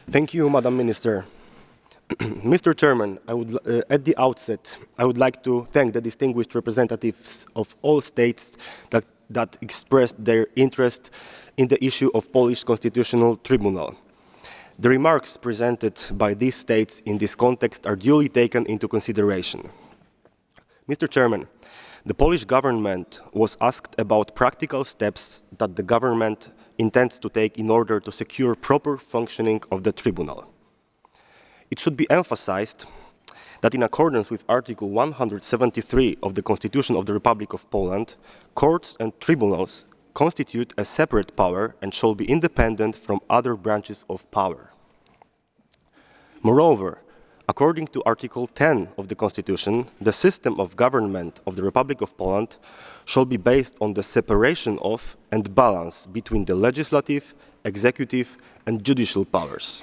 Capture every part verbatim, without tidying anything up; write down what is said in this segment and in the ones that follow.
Thank you, Madam Minister. Mister Chairman, I would, uh, at the outset, I would like to thank the distinguished representatives of all states that, that expressed their interest in the issue of Polish Constitutional Tribunal. The remarks presented by these states in this context are duly taken into consideration. Mister Chairman, the Polish government was asked about practical steps that the government intends to take in order to secure proper functioning of the tribunal. It should be emphasized that in accordance with Article one hundred seventy-three of the Constitution of the Republic of Poland, courts and tribunals constitute a separate power and shall be independent from other branches of power. Moreover, according to Article ten of the Constitution, the system of government of the Republic of Poland shall be based on the separation of and balance between the legislative, executive and judicial powers.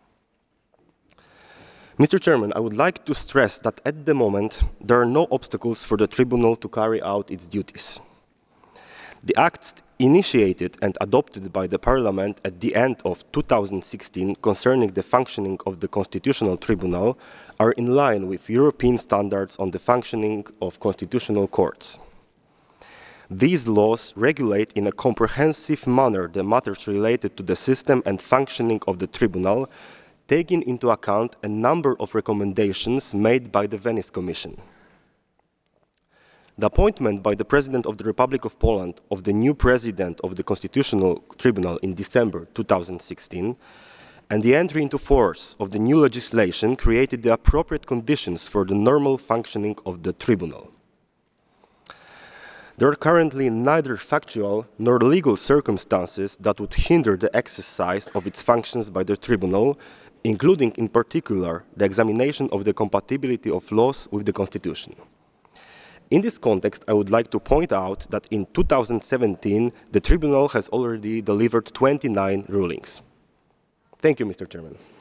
Mister Chairman, I would like to stress that at the moment there are no obstacles for the Tribunal to carry out its duties. The acts initiated and adopted by the Parliament at the end of two thousand sixteen concerning the functioning of the Constitutional Tribunal are in line with European standards on the functioning of constitutional courts. These laws regulate in a comprehensive manner the matters related to the system and functioning of the Tribunal, taking into account a number of recommendations made by the Venice Commission. The appointment by the President of the Republic of Poland of the new President of the Constitutional Tribunal in December two thousand sixteen and the entry into force of the new legislation created the appropriate conditions for the normal functioning of the Tribunal. There are currently neither factual nor legal circumstances that would hinder the exercise of its functions by the Tribunal, including in particular the examination of the compatibility of laws with the Constitution. In this context, I would like to point out that in two thousand seventeen, the Tribunal has already delivered twenty-nine rulings. Thank you, Mister Chairman.